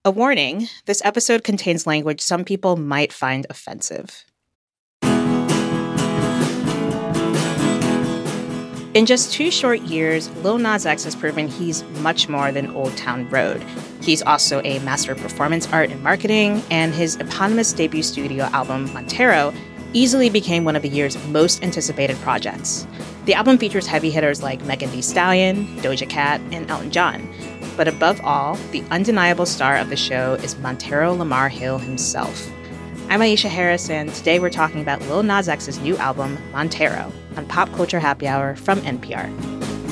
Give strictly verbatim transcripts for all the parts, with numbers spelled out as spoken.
A warning, this episode contains language some people might find offensive. In just two short years, Lil Nas X has proven he's much more than Old Town Road. He's also a master of performance art and marketing, and his eponymous debut studio album, Montero, easily became one of the year's most anticipated projects. The album features heavy hitters like Megan Thee Stallion, Doja Cat, and Elton John. But above all, the undeniable star of the show is Montero Lamar Hill himself. I'm Aisha Harris, and today we're talking about Lil Nas X's new album, Montero, on Pop Culture Happy Hour from N P R.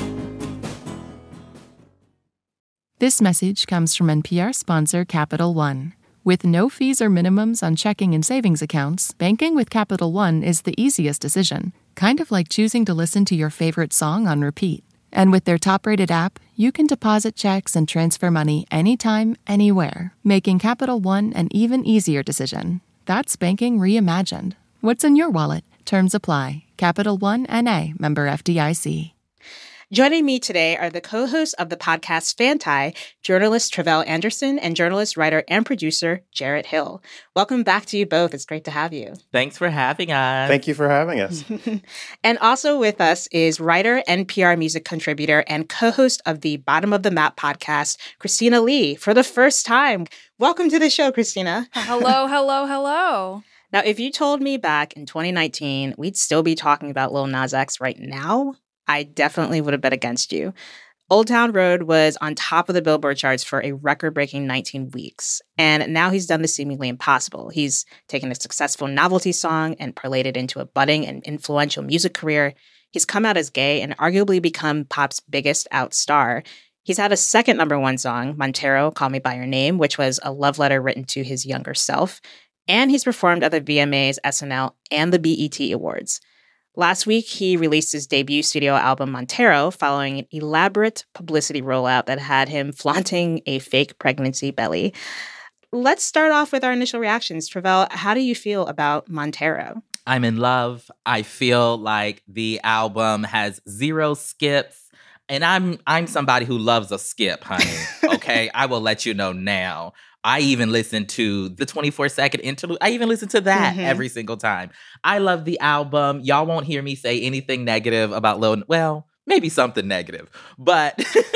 This message comes from N P R sponsor Capital One. With no fees or minimums on checking and savings accounts, banking with Capital One is the easiest decision, kind of like choosing to listen to your favorite song on repeat. And with their top-rated app, you can deposit checks and transfer money anytime, anywhere, making Capital One an even easier decision. That's banking reimagined. What's in your wallet? Terms apply. Capital One N A, member F D I C. Joining me today are the co-hosts of the podcast Fanti, journalist Tre'vell Anderson and journalist, writer, and producer Jarrett Hill. Welcome back to you both. It's great to have you. Thanks for having us. Thank you for having us. And also with us is writer, N P R music contributor, and co-host of the Bottom of the Map podcast, Christina Lee, for the first time. Welcome to the show, Christina. Hello, hello, hello. Now, if you told me back in twenty nineteen we'd still be talking about Lil Nas X right now, I definitely would have bet against you. Old Town Road was on top of the Billboard charts for a record-breaking nineteen weeks. And now he's done the seemingly impossible. He's taken a successful novelty song and parlayed it into a budding and influential music career. He's come out as gay and arguably become pop's biggest out star. He's had a second number one song, Montero, Call Me By Your Name, which was a love letter written to his younger self. And he's performed at the V M As, S N L, and the B E T Awards. Last week, he released his debut studio album, Montero, following an elaborate publicity rollout that had him flaunting a fake pregnancy belly. Let's start off with our initial reactions. Tre'vell, how do you feel about Montero? I'm in love. I feel like the album has zero skips. And I'm I'm somebody who loves a skip, honey. Okay? I will let you know now. I even listen to the twenty-four second interlude. I even listen to that mm-hmm. every single time. I love the album. Y'all won't hear me say anything negative about Lil. Well, maybe something negative, but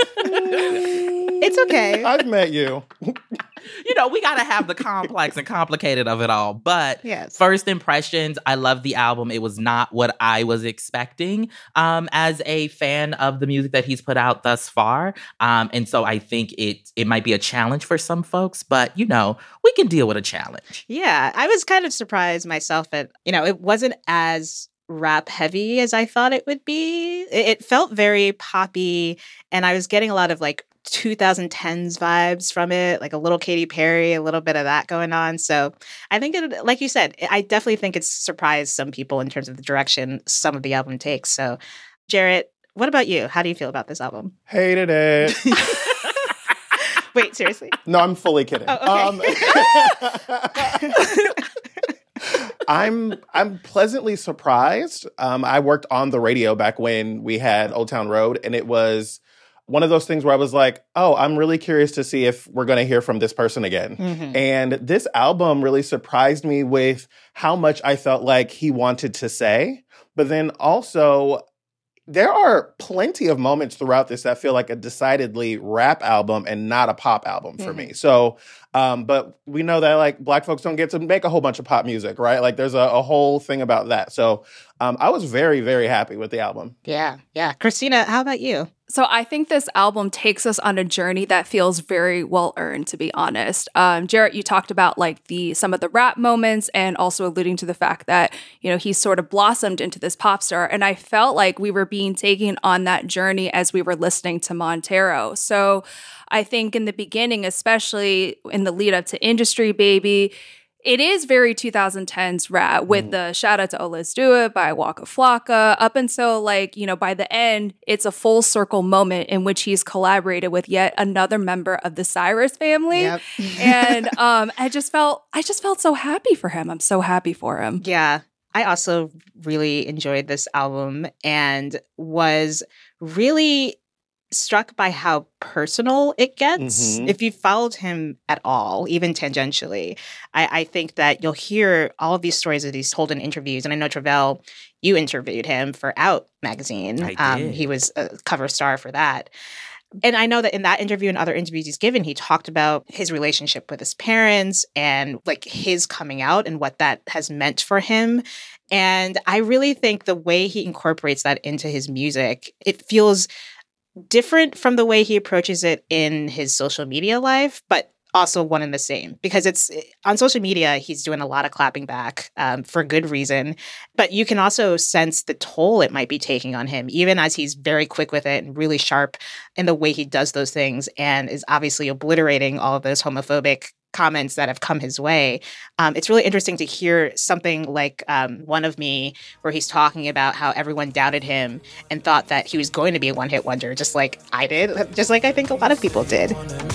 it's okay. I've met you. You know, we got to have the complex and complicated of it all. But yes. First impressions, I love the album. It was not what I was expecting um, as a fan of the music that he's put out thus far. Um, and so I think it it might be a challenge for some folks, but, you know, we can deal with a challenge. Yeah, I was kind of surprised myself at, you know, it wasn't as rap heavy as I thought it would be. It, it felt very poppy, and I was getting a lot of like twenty tens vibes from it, like a little Katy Perry, a little bit of that going on. So I think, it, like you said, I definitely think it's surprised some people in terms of the direction some of the album takes. So, Jarrett, what about you? How do you feel about this album? Hated it. Wait, seriously? No, I'm fully kidding. Oh, okay. um, I'm I'm pleasantly surprised. Um, I worked on the radio back when we had Old Town Road, and it was one of those things where I was like, oh, I'm really curious to see if we're going to hear from this person again. Mm-hmm. And this album really surprised me with how much I felt like he wanted to say. But then also, there are plenty of moments throughout this that feel like a decidedly rap album and not a pop album for mm-hmm. me. So, um, but we know that like Black folks don't get to make a whole bunch of pop music, right? Like there's a, a whole thing about that. So um, I was very, very happy with the album. Yeah, yeah. Christina, how about you? So I think this album takes us on a journey that feels very well earned, to be honest. Um, Jarrett, you talked about like the some of the rap moments and also alluding to the fact that, you know, he's sort of blossomed into this pop star. And I felt like we were being taken on that journey as we were listening to Montero. So I think in the beginning, especially in the lead up to Industry Baby, it is very twenty tens rap with mm. the shout out to Oh Let's Do It by Waka Flocka up until like, you know, by the end, it's a full circle moment in which he's collaborated with yet another member of the Cyrus family. Yep. and um, I just felt, I just felt so happy for him. I'm so happy for him. Yeah. I also really enjoyed this album and was really struck by how personal it gets. Mhm. If you followed him at all, even tangentially, I, I think that you'll hear all of these stories that he's told in interviews. And I know, Travell, you interviewed him for Out magazine. I Um, did. he was a cover star for that. And I know that in that interview and other interviews he's given, he talked about his relationship with his parents and like his coming out and what that has meant for him. And I really think the way he incorporates that into his music, it feels different from the way he approaches it in his social media life, but also one and the same. Because it's on social media, he's doing a lot of clapping back um, for good reason. But you can also sense the toll it might be taking on him, even as he's very quick with it and really sharp in the way he does those things and is obviously obliterating all of those homophobic comments that have come his way. Um, it's really interesting to hear something like um, One of Me, where he's talking about how everyone doubted him and thought that he was going to be a one-hit wonder, just like I did, just like I think a lot of people did.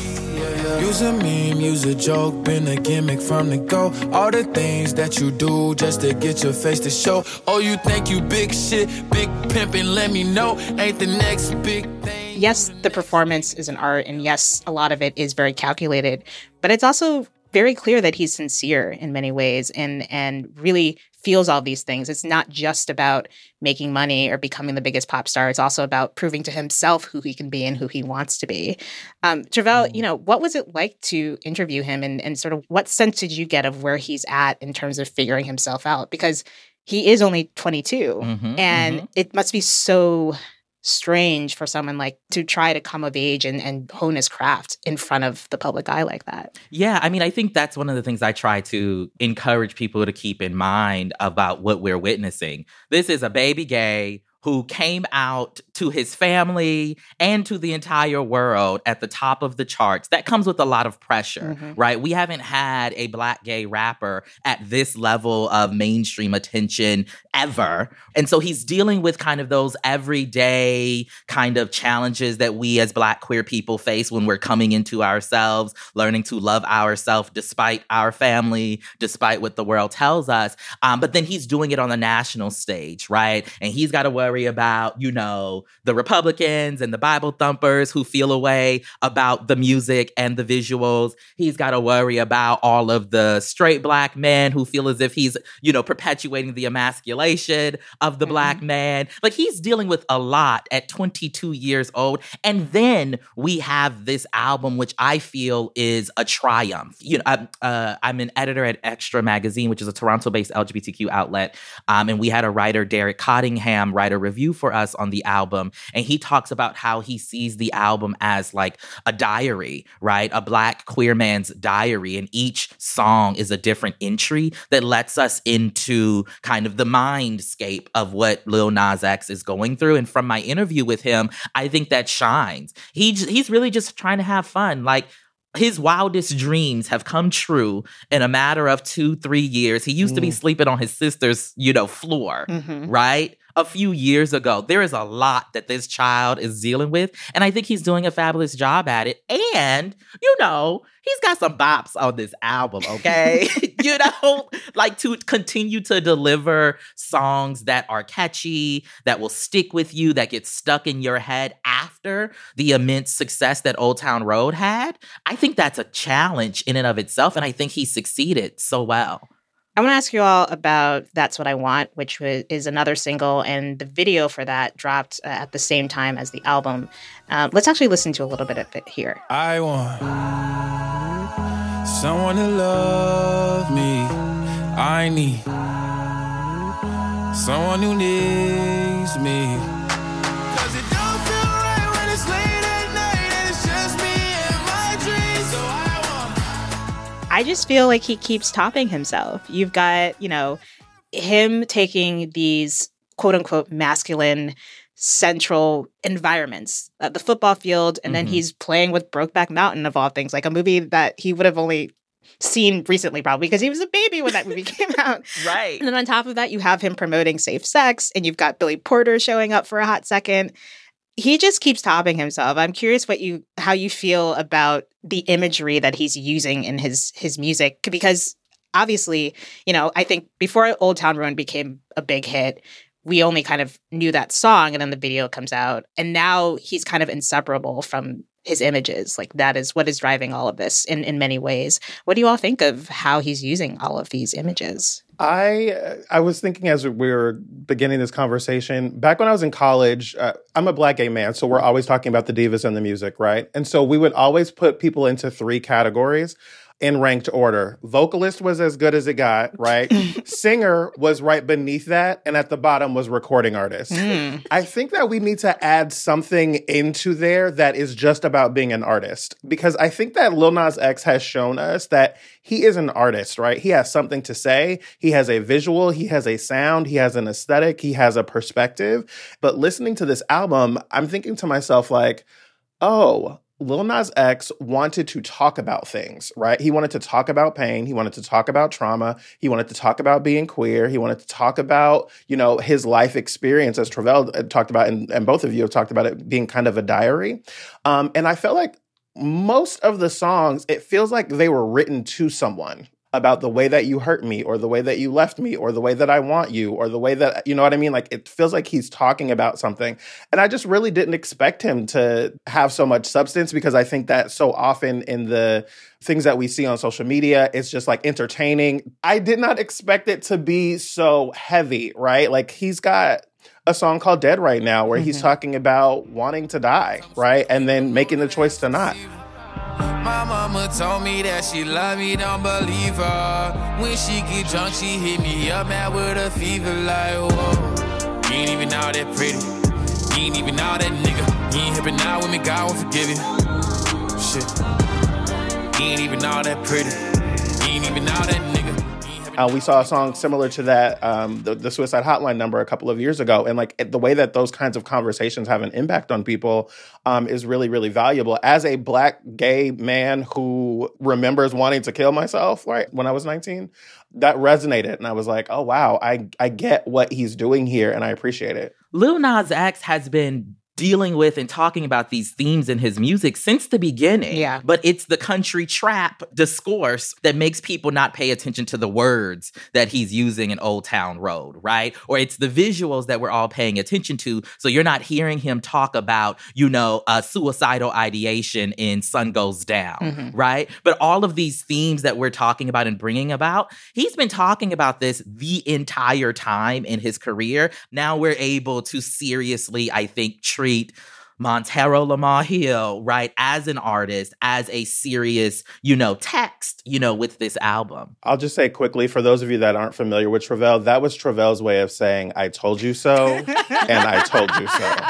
Use a meme, use a joke, been a gimmick from the go. All the things that you do just to get your face to show. Oh, you think you big shit, big pimpin', let me know. Ain't the next big thing. Yes, the performance is an art, and yes, a lot of it is very calculated, but it's also very clear that he's sincere in many ways and and really feels all these things. It's not just about making money or becoming the biggest pop star. It's also about proving to himself who he can be and who he wants to be. Um, Travell, you know, what was it like to interview him, and, and sort of what sense did you get of where he's at in terms of figuring himself out? Because he is only twenty-two, Mhm, and mhm. it must be so strange for someone like to try to come of age and, and hone his craft in front of the public eye like that. Yeah, I mean, I think that's one of the things I try to encourage people to keep in mind about what we're witnessing. This is a baby gay who came out to his family and to the entire world at the top of the charts. That comes with a lot of pressure, Mhm. right? We haven't had a Black gay rapper at this level of mainstream attention ever. And so he's dealing with kind of those everyday kind of challenges that we as Black queer people face when we're coming into ourselves, learning to love ourselves despite our family, despite what the world tells us. Um, but then he's doing it on the national stage, right? And he's got to worry about, you know, the Republicans and the Bible thumpers who feel a way about the music and the visuals. He's got to worry about all of the straight Black men who feel as if he's, you know, perpetuating the emasculation of the Mhm. Black man. Like, he's dealing with a lot at twenty-two years old. And then we have this album, which I feel is a triumph. You know, I'm, uh, I'm an editor at Extra Magazine, which is a Toronto-based L G B T Q outlet. Um, and we had a writer, Derek Cottingham, write a review for us on the album. And he talks about how he sees the album as like a diary, right? A Black queer man's diary. And each song is a different entry that lets us into kind of the mindscape of what Lil Nas X is going through. And from my interview with him, I think that shines. He j- he's really just trying to have fun. Like, his wildest dreams have come true in a matter of two, three years. He used to be Mm. sleeping on his sister's, you know, floor, Mhm. right? A few years ago. There is a lot that this child is dealing with. And I think he's doing a fabulous job at it. And, you know, he's got some bops on this album, okay? You know, like, to continue to deliver songs that are catchy, that will stick with you, that get stuck in your head after the immense success that Old Town Road had. I think that's a challenge in and of itself. And I think he succeeded so well. I want to ask you all about That's What I Want, which was, is another single, and the video for that dropped uh, at the same time as the album. Um, let's actually listen to a little bit of it here. I want someone to love me. I need someone who needs me. 'Cause it don't feel right when it's late at night and it's just me and my dreams. So I want I just feel like he keeps topping himself. You've got, you know, him taking these quote unquote masculine central environments, uh, the football field, and then Mhm. he's playing with Brokeback Mountain of all things, like a movie that he would have only seen recently probably because he was a baby when that movie came out. Right. And then on top of that, you have him promoting safe sex, and you've got Billy Porter showing up for a hot second. He just keeps topping himself. I'm curious what you how you feel about the imagery that he's using in his his music, because obviously, you know, I think before Old Town Road became a big hit, we only kind of knew that song, and then the video comes out. And now he's kind of inseparable from his images. Like, that is what is driving all of this in, in many ways. What do you all think of how he's using all of these images? I I was thinking as we were beginning this conversation, back when I was in college, uh, I'm a Black gay man, so we're always talking about the divas and the music, right? And so we would always put people into three categories in ranked order. Vocalist was as good as it got, right? Singer was right beneath that, and at the bottom was recording artist. Mm. I think that we need to add something into there that is just about being an artist, because I think that Lil Nas X has shown us that he is an artist, right? He has something to say. He has a visual. He has a sound. He has an aesthetic. He has a perspective. But listening to this album, I'm thinking to myself like, oh, Lil Nas X wanted to talk about things, right? He wanted to talk about pain. He wanted to talk about trauma. He wanted to talk about being queer. He wanted to talk about, you know, his life experience, as Travell talked about, and, and both of you have talked about it being kind of a diary. Um, and I felt like most of the songs, it feels like they were written to someone about the way that you hurt me, or the way that you left me, or the way that I want you, or the way that, you know what I mean? Like, it feels like he's talking about something. And I just really didn't expect him to have so much substance, because I think that so often in the things that we see on social media, it's just like entertaining. I did not expect it to be so heavy, right? Like, he's got a song called Dead right now where mm-hmm. he's talking about wanting to die, right? And then making the choice to not. My mama told me that she love me, don't believe her. When she get drunk, she hit me up, mad with a fever, like, whoa. You ain't even all that pretty. You ain't even all that nigga. You ain't hippin' out with me, God won't forgive you. Shit. You ain't even all that pretty. You ain't even all that nigga. Uh, we saw a song similar to that, um, the, the Suicide Hotline number a couple of years ago. And like it, the way that those kinds of conversations have an impact on people um, is really, really valuable. As a Black gay man who remembers wanting to kill myself, right, when I was nineteen, that resonated. And I was like, oh, wow, I, I get what he's doing here, and I appreciate it. Lil Nas X has been dealing with and talking about these themes in his music since the beginning. Yeah. But it's the country trap discourse that makes people not pay attention to the words that he's using in Old Town Road, right? Or it's the visuals that we're all paying attention to. So you're not hearing him talk about, you know, uh, suicidal ideation in Sun Goes Down, mm-hmm. right? But all of these themes that we're talking about and bringing about, he's been talking about this the entire time in his career. Now we're able to seriously, I think, treat Montero Lamar Hill, right, as an artist, as a serious, you know, text, you know, with this album. I'll just say quickly, for those of you that aren't familiar with Travell, that was Travell's way of saying, I told you so, and I told you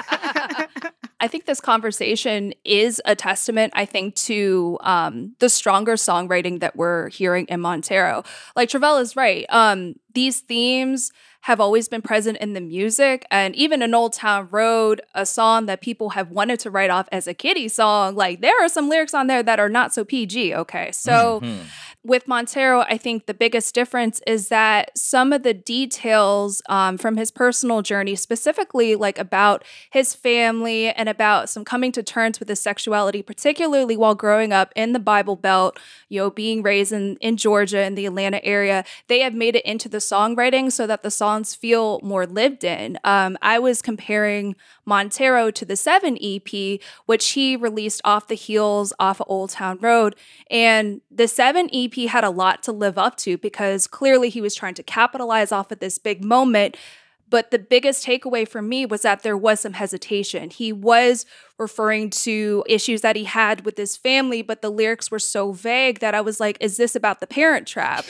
so. I think this conversation is a testament, I think, to um, the stronger songwriting that we're hearing in Montero. Like, Travell is right. Um, these themes have always been present in the music, and even in Old Town Road, a song that people have wanted to write off as a kiddie song, like, there are some lyrics on there that are not so P G, okay? So mm-hmm. with Montero, I think the biggest difference is that some of the details um, from his personal journey, specifically like about his family and about some coming to terms with his sexuality, particularly while growing up in the Bible Belt, you know, being raised in, in Georgia, in the Atlanta area, they have made it into the songwriting so that the songs feel more lived in. Um, I was comparing Montero to the Seven E P, which he released off the heels off of Old Town Road. And the Seven E P had a lot to live up to, because clearly he was trying to capitalize off of this big moment. But the biggest takeaway for me was that there was some hesitation. He was referring to issues that he had with his family, but the lyrics were so vague that I was like, is this about the Parent Trap?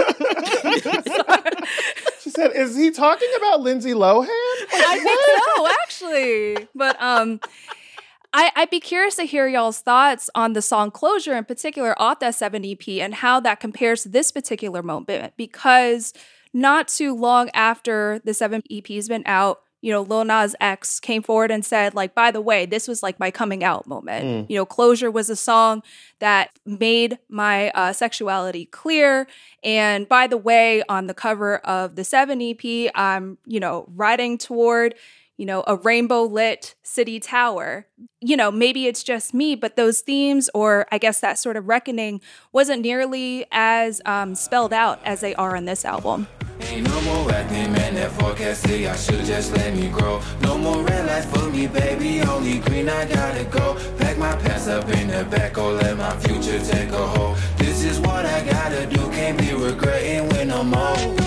She said, is he talking about Lindsay Lohan? Like, I think so, actually. But um, I, I'd be curious to hear y'all's thoughts on the song Closure in particular off that seven E P and how that compares to this particular moment, because not too long after the seven E P has been out, you know, Lil Nas X came forward and said, like, by the way, this was like my coming out moment. Mm. You know, Closure was a song that made my uh, sexuality clear. And by the way, on the cover of the seven E P, I'm, you know, riding toward, you know, a rainbow lit city tower. You know, maybe it's just me, but those themes, or I guess that sort of reckoning, wasn't nearly as um, spelled out as they are on this album. Ain't no more acting, man, that forecast say I should just let me grow. No more red lights for me, baby, only green, I gotta go. Pack my pants up in the back, or let my future take a hold. This is what I gotta do, can't be regretting when I'm old.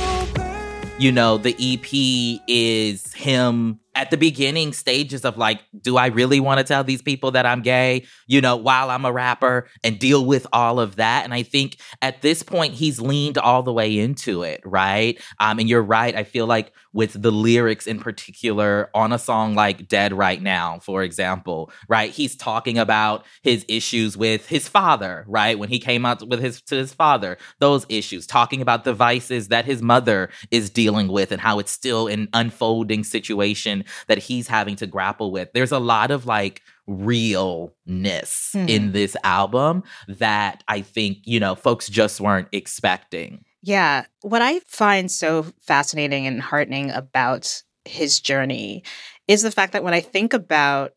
You know, the E P is him at the beginning stages of like, do I really want to tell these people that I'm gay, you know, while I'm a rapper and deal with all of that? And I think at this point, he's leaned all the way into it, right? Um, and you're right. I feel like with the lyrics in particular on a song like Dead Right Now, for example, right? He's talking about his issues with his father, right? When he came out with his to his father, those issues, talking about the vices that his mother is dealing with and how it's still an unfolding situation that he's having to grapple with. There's a lot of like realness mm-hmm. in this album that I think, you know, folks just weren't expecting. Yeah. What I find so fascinating and heartening about his journey is the fact that when I think about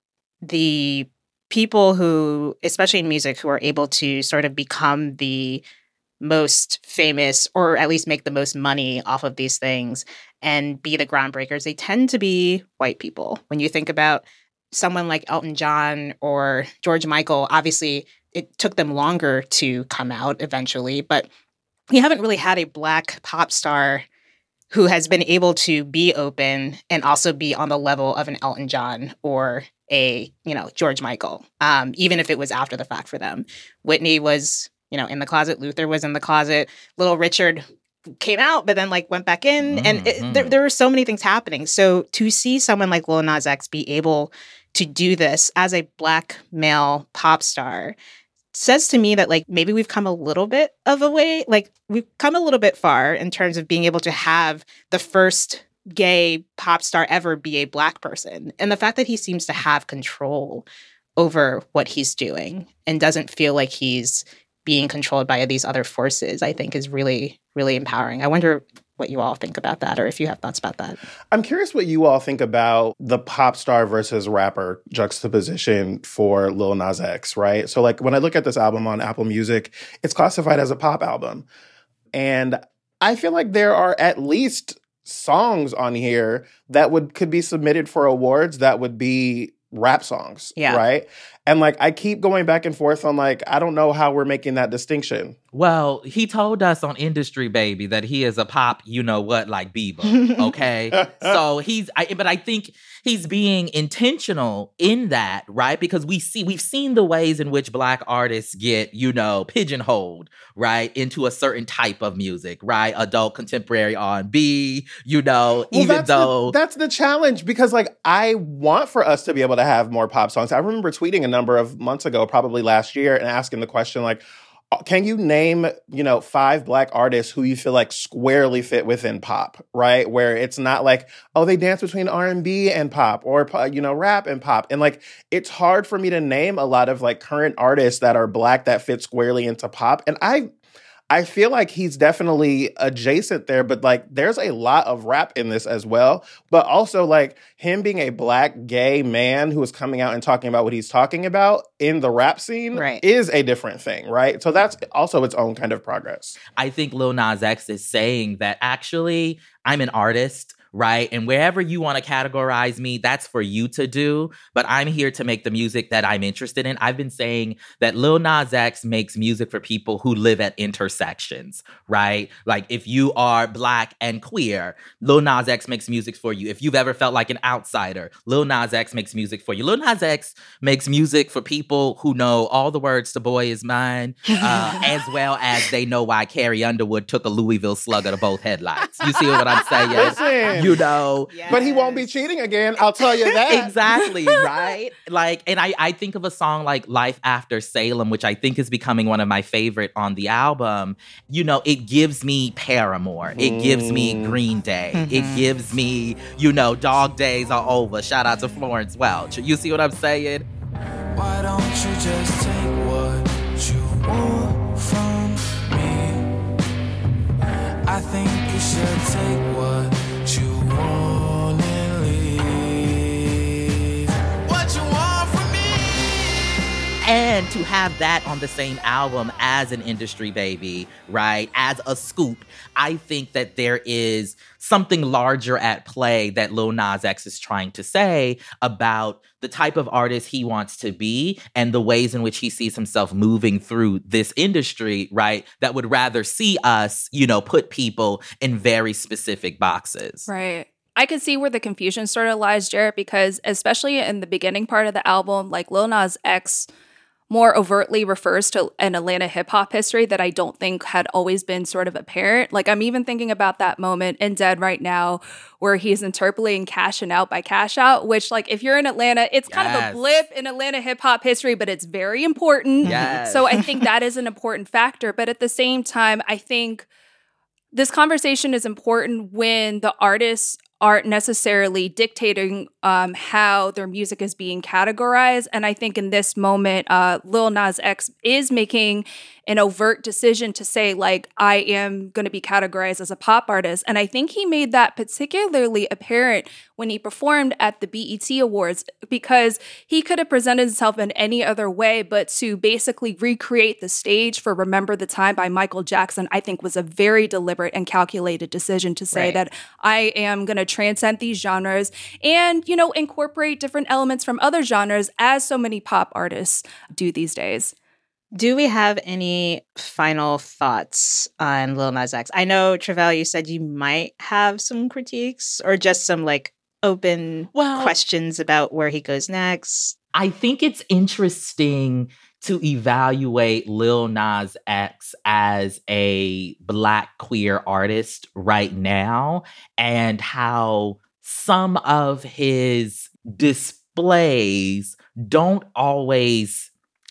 the people who, especially in music, who are able to sort of become the most famous or at least make the most money off of these things and be the groundbreakers, they tend to be white people. When you think about someone like Elton John or George Michael, obviously it took them longer to come out eventually, but you haven't really had a Black pop star who has been able to be open and also be on the level of an Elton John or a, you know, George Michael, um, even if it was after the fact for them. Whitney was, you know, in the closet. Luther was in the closet. Little Richard came out, but then like went back in. Mm-hmm. And it, there, there were so many things happening. So to see someone like Lil Nas X be able to do this as a Black male pop star says to me that like maybe we've come a little bit of a way, like we've come a little bit far in terms of being able to have the first gay pop star ever be a Black person. And the fact that he seems to have control over what he's doing and doesn't feel like he's being controlled by these other forces, I think is really, really empowering. I wonder what you all think about that, or if you have thoughts about that. I'm curious what you all think about the pop star versus rapper juxtaposition for Lil Nas X, right? So like when I look at this album on Apple Music, it's classified as a pop album. And I feel like there are at least songs on here that would could be submitted for awards that would be rap songs, yeah. right? And like I keep going back and forth on like, I don't know how we're making that distinction. Well, he told us on Industry Baby that he is a pop, you know what, like Bieber, okay? So he's, I, but I think he's being intentional in that, right? Because we see, we've seen the ways in which Black artists get, you know, pigeonholed, right, into a certain type of music, right? Adult contemporary R and B, you know, well, even that's though the, that's the challenge, because like I want for us to be able to have more pop songs. I remember tweeting a number of months ago, probably last year, and asking the question like, can you name, you know, five Black artists who you feel like squarely fit within pop, right? Where it's not like, oh, they dance between R and B and pop or, you know, rap and pop. And like, it's hard for me to name a lot of like current artists that are Black that fit squarely into pop. And I, I feel like he's definitely adjacent there, but like there's a lot of rap in this as well. But also like him being a Black gay man who is coming out and talking about what he's talking about in the rap scene right. is a different thing, right? So that's also its own kind of progress. I think Lil Nas X is saying that actually I'm an artist, right? And wherever you want to categorize me, that's for you to do. But I'm here to make the music that I'm interested in. I've been saying that Lil Nas X makes music for people who live at intersections, right? Like if you are Black and queer, Lil Nas X makes music for you. If you've ever felt like an outsider, Lil Nas X makes music for you. Lil Nas X makes music for people who know all the words to Boy Is Mine, uh, as well as they know why Carrie Underwood took a Louisville Slugger to both headlights. You see what I'm saying? Listen. You know, yes. But he won't be cheating again. I'll tell you that. Exactly, right? Like, and I, I think of a song like Life After Salem, which I think is becoming one of my favorite on the album. You know, it gives me Paramore. It mm. gives me Green Day. Mm-hmm. It gives me, you know, Dog Days Are Over. Shout out to Florence Welch. You see what I'm saying? Why don't you just take what you want from me? I think you should take what you want and leave what you want from me. And to have that on the same album as an industry baby, right, as a scoop, I think that there is something larger at play that Lil Nas X is trying to say about the type of artist he wants to be and the ways in which he sees himself moving through this industry, right, that would rather see us, you know, put people in very specific boxes. Right. I can see where the confusion sort of lies, Jarrett, because especially in the beginning part of the album, like Lil Nas X more overtly refers to an Atlanta hip hop history that I don't think had always been sort of apparent. Like, I'm even thinking about that moment in Dead Right Now where he's interpolating Cashin' Out by Cash Out, which, like, if you're in Atlanta, it's yes. kind of a blip in Atlanta hip hop history, but it's very important. Yes. So I think that is an important factor. But at the same time, I think this conversation is important when the artists aren't necessarily dictating um, how their music is being categorized. And I think in this moment, uh, Lil Nas X is making an overt decision to say, like, I am going to be categorized as a pop artist. And I think he made that particularly apparent when he performed at the B E T Awards, because he could have presented himself in any other way, but to basically recreate the stage for Remember the Time by Michael Jackson, I think was a very deliberate and calculated decision to say right. that I am going to transcend these genres and, you know, incorporate different elements from other genres as so many pop artists do these days. Do we have any final thoughts on Lil Nas X? I know, Tre'vell, you said you might have some critiques or just some like open well, questions about where he goes next. I think it's interesting to evaluate Lil Nas X as a Black queer artist right now and how some of his displays don't always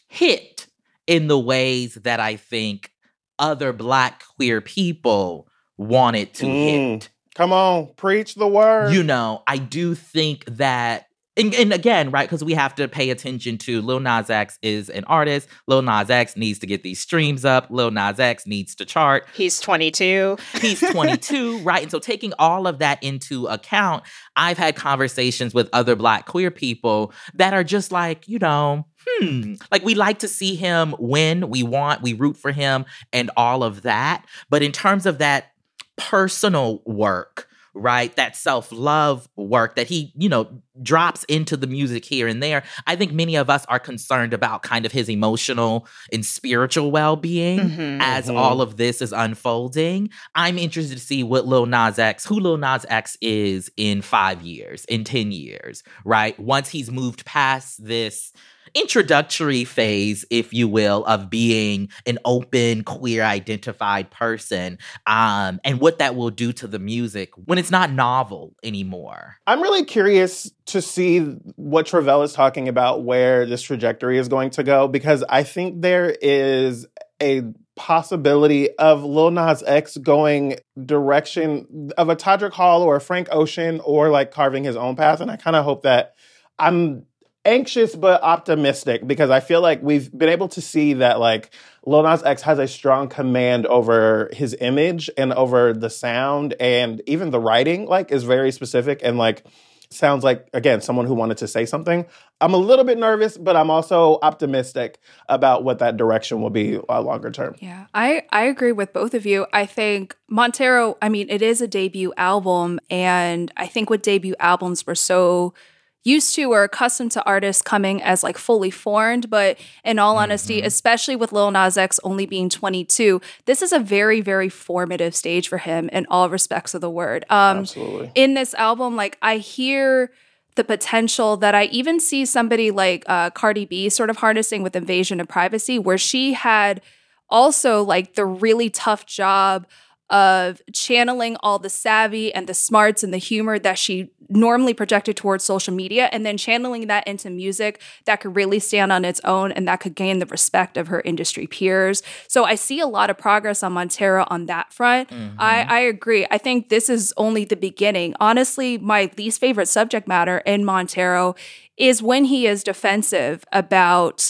hit in the ways that I think other Black queer people want it to mm, hit. Come on, preach the word. You know, I do think that, and, and again, right, because we have to pay attention to Lil Nas X is an artist. Lil Nas X needs to get these streams up. Lil Nas X needs to chart. He's twenty-two. He's twenty-two, right? And so taking all of that into account, I've had conversations with other Black queer people that are just like, you know, Hmm. Like, we like to see him win. We want, we root for him and all of that. But in terms of that personal work, right, that self-love work that he, you know, drops into the music here and there, I think many of us are concerned about kind of his emotional and spiritual well-being mm-hmm, as mm-hmm. all of this is unfolding. I'm interested to see what Lil Nas X, who Lil Nas X is in five years, in ten years, right? Once he's moved past this introductory phase, if you will, of being an open, queer identified person, um, and what that will do to the music when it's not novel anymore. I'm really curious to see what Tre'vell is talking about, where this trajectory is going to go, because I think there is a possibility of Lil Nas X going direction of a Todrick Hall or a Frank Ocean, or like carving his own path. And I kind of hope that I'm anxious but optimistic, because I feel like we've been able to see that like Lil Nas X has a strong command over his image and over the sound, and even the writing like is very specific and like sounds like, again, someone who wanted to say something. I'm a little bit nervous, but I'm also optimistic about what that direction will be uh, longer term. Yeah, I, I agree with both of you. I think Montero, I mean, it is a debut album, and I think with debut albums, we're so used to or accustomed to artists coming as like fully formed. But in all mm-hmm. honesty, especially with Lil Nas X only being twenty-two, this is a very, very formative stage for him in all respects of the word. Um, Absolutely. In this album, like I hear the potential that I even see somebody like uh, Cardi B sort of harnessing with Invasion of Privacy, where she had also like the really tough job of channeling all the savvy and the smarts and the humor that she normally projected towards social media, and then channeling that into music that could really stand on its own and that could gain the respect of her industry peers. So I see a lot of progress on Montero on that front. Mm-hmm. I, I agree. I think this is only the beginning. Honestly, my least favorite subject matter in Montero is when he is defensive about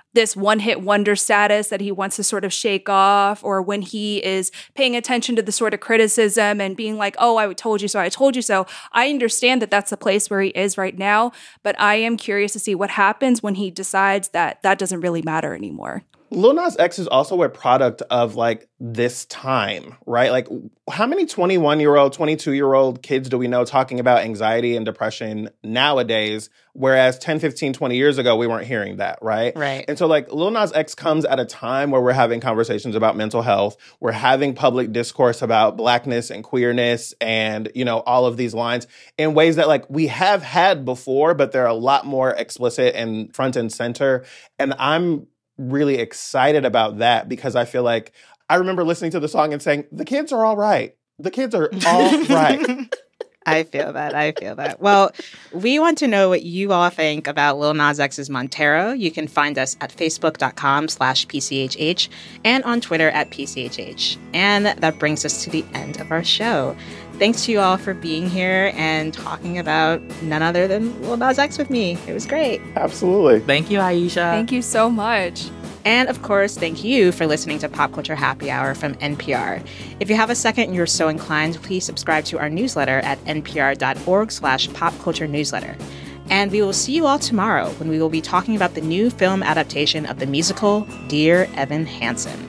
this one-hit wonder status that he wants to sort of shake off, or when he is paying attention to the sort of criticism and being like, oh, I told you so, I told you so. I understand that that's the place where he is right now, but I am curious to see what happens when he decides that that doesn't really matter anymore. Lil Nas X is also a product of like this time, right? Like how many twenty-one-year-old, twenty-two-year-old kids do we know talking about anxiety and depression nowadays, whereas ten, fifteen, twenty years ago, we weren't hearing that, right? Right. And so like Lil Nas X comes at a time where we're having conversations about mental health. We're having public discourse about Blackness and queerness and, you know, all of these lines in ways that like we have had before, but they're a lot more explicit and front and center. And I'm really excited about that because I feel like I remember listening to the song and saying, the kids are all right. The kids are all right. I feel that. I feel that. Well, we want to know what you all think about Lil Nas X's Montero. You can find us at facebook.com slash PCHH and on Twitter at P C H H. And that brings us to the end of our show. Thanks to you all for being here and talking about none other than Lil Nas X with me. It was great. Absolutely. Thank you, Aisha. Thank you so much. And of course, thank you for listening to Pop Culture Happy Hour from N P R. If you have a second and you're so inclined, please subscribe to our newsletter at npr.org slash popculturenewsletter. And we will see you all tomorrow when we will be talking about the new film adaptation of the musical Dear Evan Hansen.